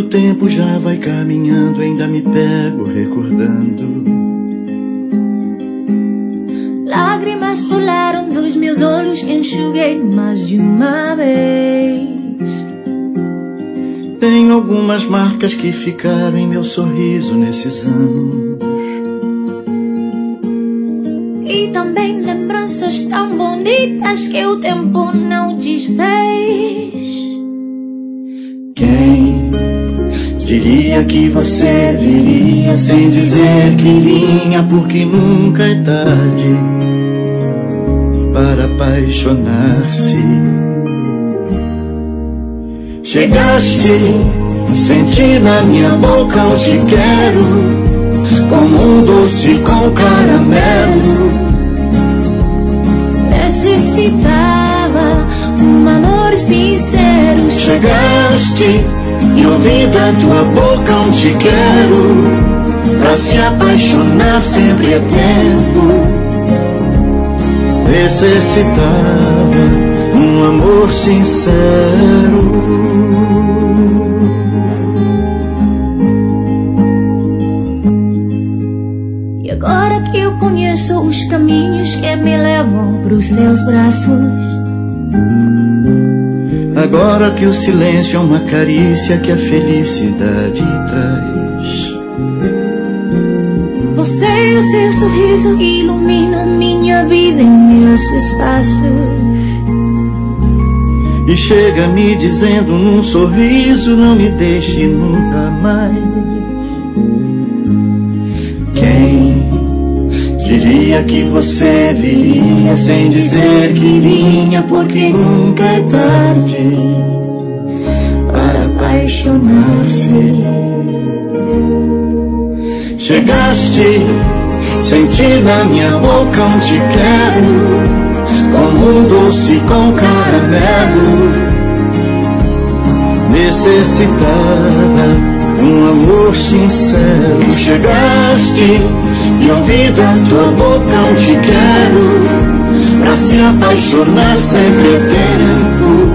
o tempo já vai caminhando, ainda me pego recordando. Lágrimas rolaram dos meus olhos que enxuguei mais de uma vez. Tem algumas marcas que ficaram em meu sorriso nesses anos. E também lembranças tão bonitas que o tempo não desfez. Quem diria que você viria sem dizer que vinha, porque nunca é tarde para apaixonar-se. Chegaste, senti na minha boca o te quero, como um doce com caramelo. Necessitava um amor sincero. Chegaste e ouvi da tua boca um te quero, pra se apaixonar sempre é tempo. Necessitava um amor sincero. E agora que eu conheço os caminhos que me levam pros seus braços, agora que o silêncio é uma carícia que a felicidade traz, você e o seu sorriso iluminam minha vida e meus espaços. e chega me dizendo num sorriso: não me deixe nunca mais. Quem diria que você viria sem dizer que vinha, porque nunca é tarde para apaixonar-se. Chegaste, senti na minha boca um te quero, como um doce com caramelo. Necessitava um amor sincero. Chegaste e ouvi da tua boca um te quero, pra se apaixonar sempre é tempo.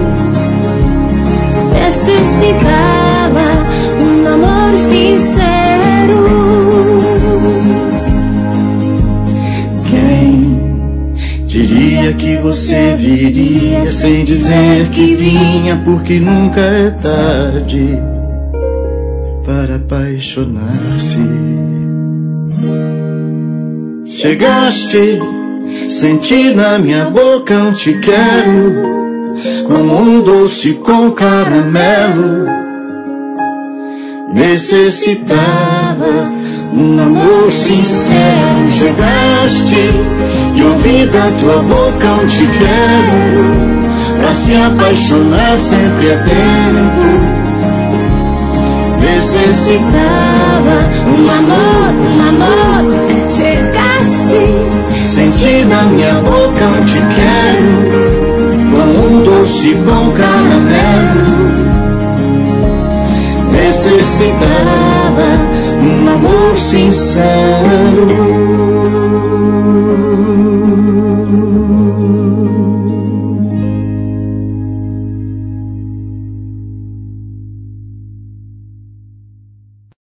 Necessitava um amor sincero. Quem diria que você viria sem dizer que vinha, porque nunca é tarde para apaixonar-se. Chegaste, senti na minha boca um te quero, como um doce com caramelo. Necessitava um amor sincero. Chegaste e ouvi da tua boca um te quero, pra se apaixonar sempre é tempo. Necessitava um amor. Chegaste, senti na minha boca um te quero, como um doce com caramelo. Necessitava um amor sincero.